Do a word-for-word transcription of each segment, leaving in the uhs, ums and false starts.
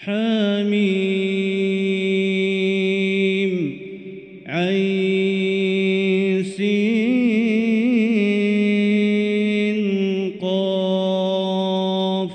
حميم عين سين قاف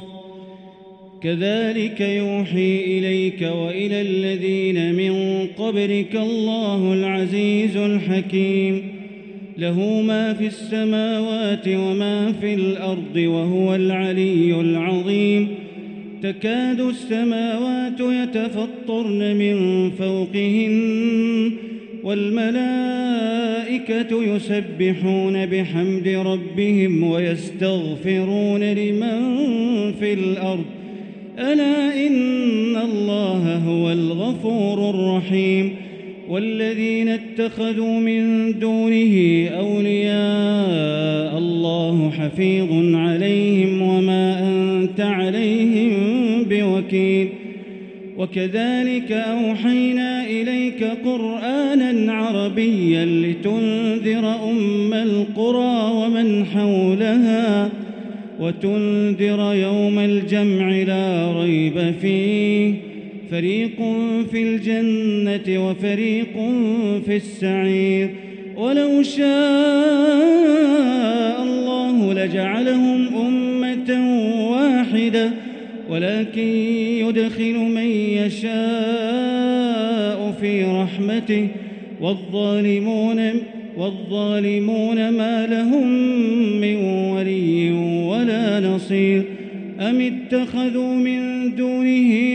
كذلك يوحي إليك وإلى الذين من قبلك الله العزيز الحكيم له ما في السماوات وما في الأرض وهو العلي العظيم تكاد السماوات يتفطرن من فوقهن والملائكة يسبحون بحمد ربهم ويستغفرون لمن في الأرض ألا إن الله هو الغفور الرحيم والذين اتخذوا من دونه أولياء الله حفيظ عليهم وما أنت عليهم بوكيل وكذلك أوحينا إليك قرآنا عربيا لتنذر أم القرى ومن حولها وتنذر يوم الجمع لا ريب فيه فريق في الجنة وفريق في السعير ولو شاء الله لجعلهم أمة واحدة ولكن يدخل من يشاء في رحمته والظالمون والظالمون ما لهم من ولي ولا نصير أم اتخذوا من دونه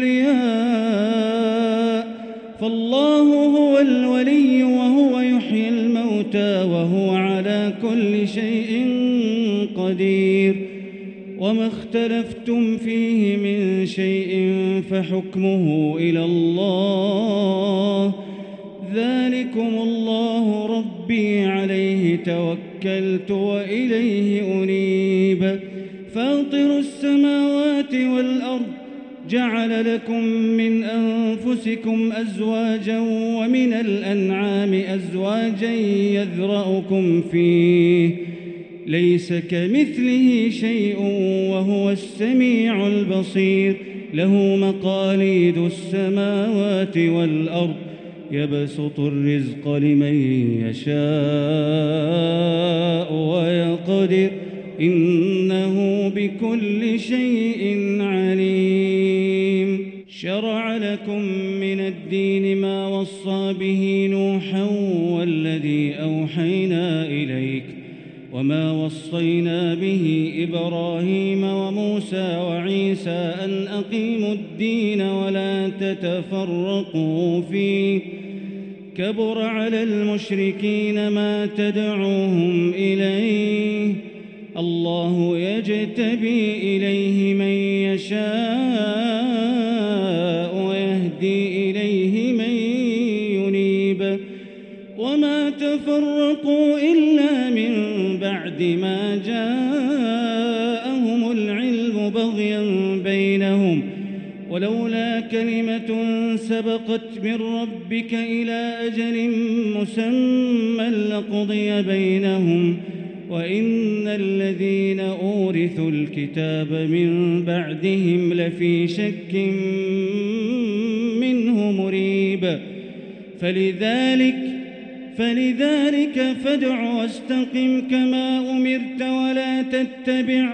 أولياء فالله هو الولي وهو يحيي الموتى وهو على كل شيء قدير وما اختلفتم فيه من شيء فحكمه إلى الله ذلكم الله ربي عليه توكلت وإليه أنيب فاطر السماوات والأرض جعل لكم من أنفسكم أزواجا ومن الأنعام أزواجا يذرأكم فيه ليس كمثله شيء وهو السميع البصير له مقاليد السماوات والأرض يبسط الرزق لمن يشاء ويقدر إنه بكل شيء عليم شرع لكم من الدين ما وصى به نوحا والذي أوحينا إليك وما وصينا به إبراهيم وموسى وعيسى أن أقيموا الدين ولا تتفرقوا فيه كبر على المشركين ما تدعوهم إليه الله يجتبي إليه من يشاء ويهدي إليه من ينيب وما تفرقوا إلا من بعد ما جاءهم العلم بغيا بينهم ولولا كلمة سبقت من ربك إلى أجل مسمى لقضي بينهم وإن الذين أورثوا الكتاب من بعدهم لفي شك منه مريب فلذلك فلذلك فادع واستقم كما أمرت ولا تتبع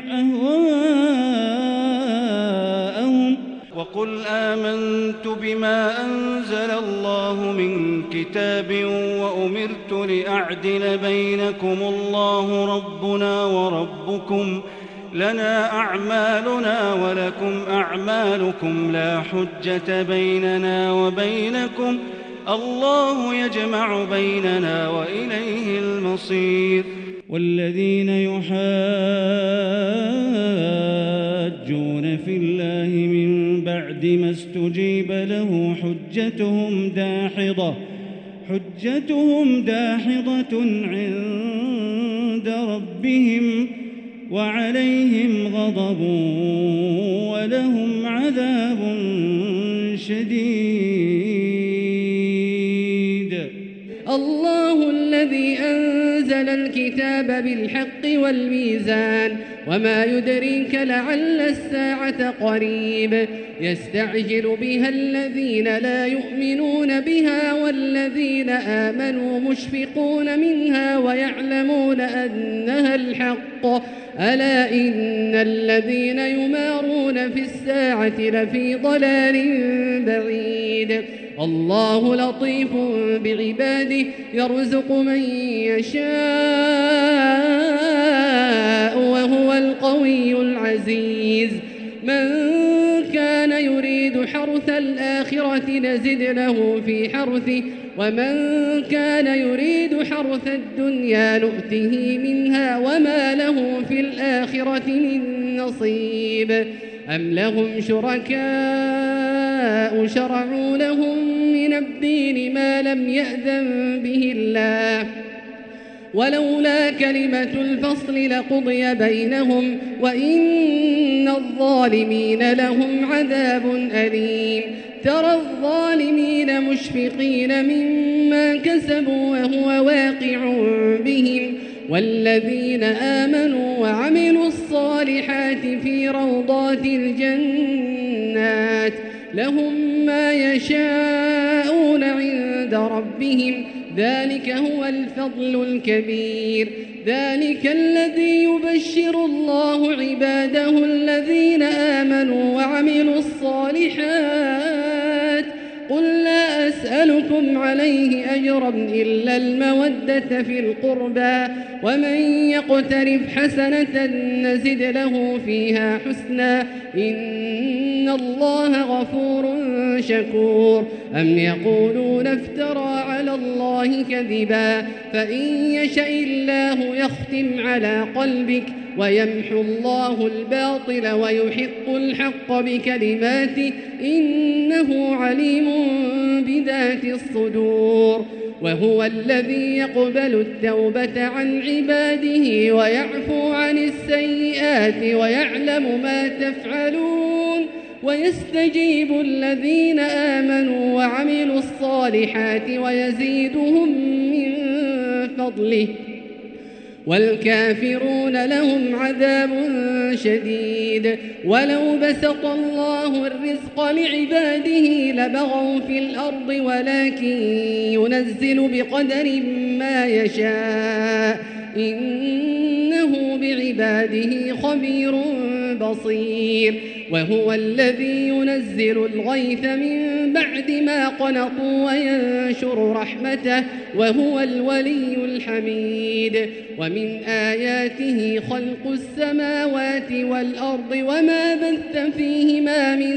أهواءهم وقل آمنت بما أنزل الله من كتاب وأمرت لأعدل بينكم الله ربنا وربكم لنا أعمالنا ولكم أعمالكم لا حجة بيننا وبينكم الله يجمع بيننا وإليه المصير والذين يحاجون في الله من بعد ما استجيب له حجتهم داحضة حجتهم داحضة عند ربهم وعليهم غضب ولهم عذاب شديد. الله الذي أنزل الكتاب بالحق والميزان وما يدريك لعل الساعة قريب يستعجل بها الذين لا يؤمنون بها والذين آمنوا مشفقون منها ويعلمون أنها الحق ألا إن الذين يمارون في الساعة لفي ضلال بعيد الله لطيف بعباده يرزق من يشاء وهو القوي العزيز من كان يريد حرث الآخرة نزد له في حرثه ومن كان يريد حرث الدنيا نؤته منها وما له في الآخرة من نصيب أم لهم شركاء شرعوا لهم من الدين ما لم يأذن به الله ولولا كلمة الفصل لقضي بينهم وإن الظالمين لهم عذاب أليم ترى الظالمين مشفقين مما كسبوا وهو واقع بهم والذين آمنوا وعملوا الصالحات في روضات الجنات لهم ما يشاءون عند ربهم ذلك هو الفضل الكبير ذلك الذي يبشر الله عباده الذين آمنوا وعملوا الصالحات قل لا أسألكم عليه أجرا إلا المودة في القربى ومن يقترف حسنة نزد له فيها حسنا إن الله غفور شكور أم يقولون افترى على الله كذبا فإن يشأ الله يختم على قلبك ويمحو الله الباطل ويحق الحق بكلماته إنه عليم بذات الصدور وهو الذي يقبل التوبة عن عباده ويعفو عن السيئات ويعلم ما تفعلون ويستجيب الذين آمنوا وعملوا الصالحات ويزيدهم من فضله والكافرون لهم عذاب شديد ولو بسط الله الرزق لعباده لبغوا في الأرض ولكن ينزل بقدر ما يشاء إنه بعباده خبير بصير وهو الذي ينزل الغيث من بعد ما قنطوا وينشر رحمته وهو الولي الحميد ومن آياته خلق السماوات والأرض وما بث فيهما من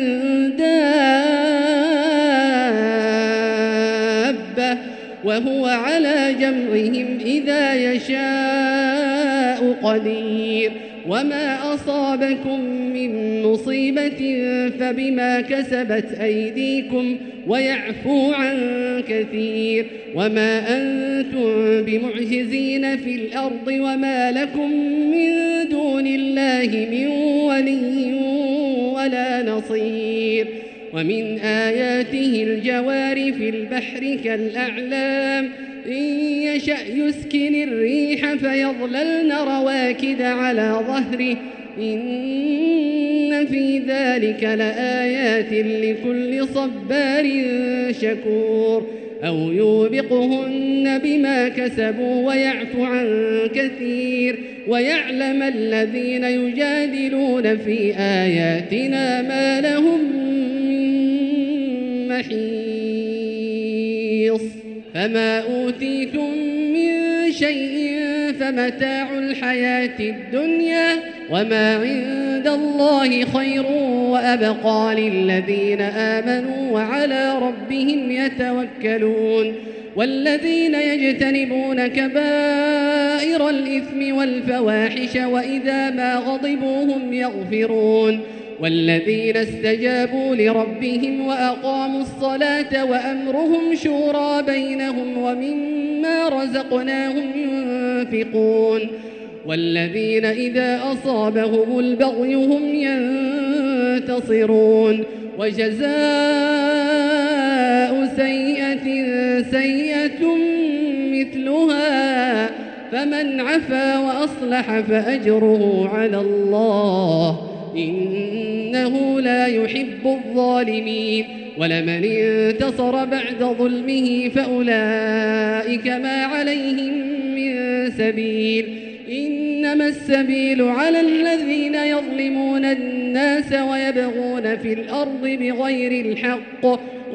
دابة وهو على جمعهم إذا يشاء قدير وما أصابكم من مصيبة فبما كسبت أيديكم ويعفو عن كثير وما أنتم بمعجزين في الأرض وما لكم من دون الله من ولي ولا نصير ومن آياته الجوار في البحر كالأعلام إن يشأ يسكن الريح فيظللن رواكد على ظهره إن في ذلك لآيات لكل صبار شكور أو يوبقهن بما كسبوا ويعفو عن كثير ويعلم الذين يجادلون في آياتنا ما لهم من محيص فما أوتيتم من شيء فمتاع الحياة الدنيا وما عند الله خير وأبقى للذين آمنوا وعلى ربهم يتوكلون والذين يجتنبون كبائر الإثم والفواحش وإذا ما غضبوا هم يغفرون والذين استجابوا لربهم وأقاموا الصلاة وأمرهم شورى بينهم ومما رزقناهم ينفقون والذين إذا أصابهم البغي هم ينتصرون وجزاء سيئة سيئة مثلها فمن عفا وأصلح فأجره على الله إن إنه لا يحب الظالمين ولمن انتصر بعد ظلمه فأولئك ما عليهم من سبيل إنما السبيل على الذين يظلمون الناس ويبغون في الأرض بغير الحق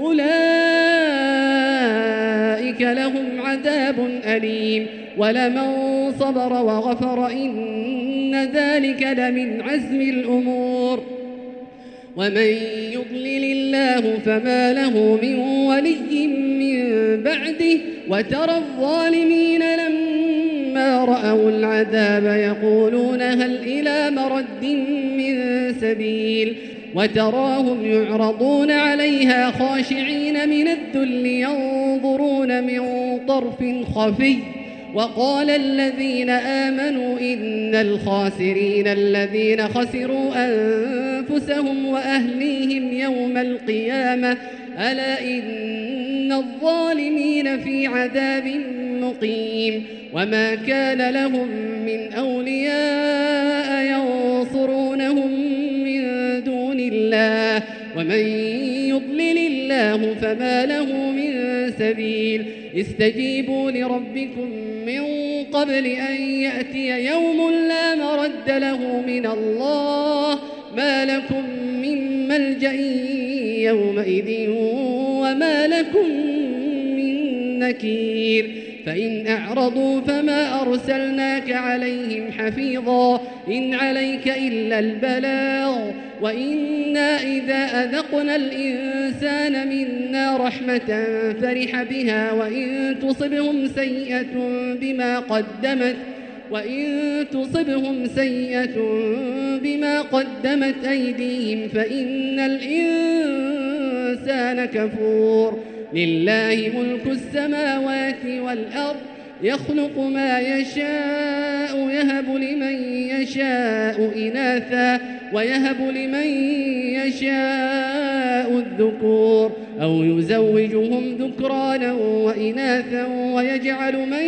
أولئك لهم عذاب أليم ولمن صبر وغفر إن ذلك لمن عزم الأمور ومن يضلل الله فما له من ولي من بعده وترى الظالمين لما رأوا العذاب يقولون هل إلى مرد من سبيل وتراهم يعرضون عليها خاشعين من الذل ينظرون من طرف خفي وقال الذين آمنوا إن الخاسرين الذين خسروا أنفسهم وأهليهم يوم القيامة ألا إن الظالمين في عذاب مقيم وما كان لهم من أولياء ينصرونهم من دون الله ومن يضلل الله فما له من سبيل استجيبوا لربكم من قبل أن يأتي يوم لا مرد له من الله ما لكم من ملجأ يومئذ وما لكم من نكير فإن أعرضوا فما أرسلناك عليهم حفيظا إن عليك إلا البلاغ وإنا إذا أذقنا الإنسان منا رحمة فرح بها وإن تصبهم سيئة بما قدمت وإن تصبهم سيئة بما قدمت أيديهم فإن الإنسان كفور لله ملك السماوات والأرض يخلق ما يشاء يهب لمن يشاء إناثا ويهب لمن يشاء الذكور أو يزوجهم ذكرانا وإناثا ويجعل من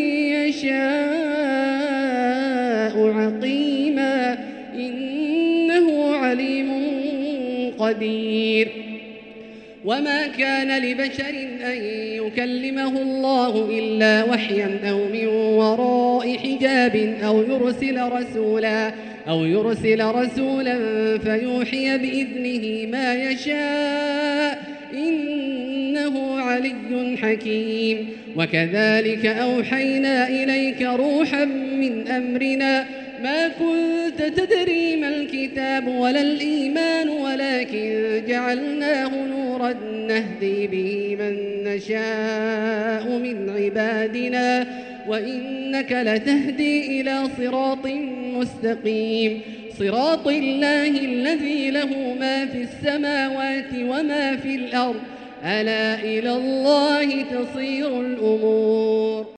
يشاء عقيما إنه عليم قدير وما كان لبشر أن يكلمه الله إلا وحيا أو من وراء حجاب أو يرسل رسولا أو يرسل رسولا فيوحي بإذنه ما يشاء إنه علي حكيم وكذلك أوحينا إليك روحا من أمرنا ما كنت تدري ما الكتاب ولا الإيمان ولكن جعلناه نورا نهدي به من نشاء من عبادنا وإنك لتهدي إلى صراط مستقيم صراط الله الذي له ما في السماوات وما في الأرض ألا إلى الله تصير الأمور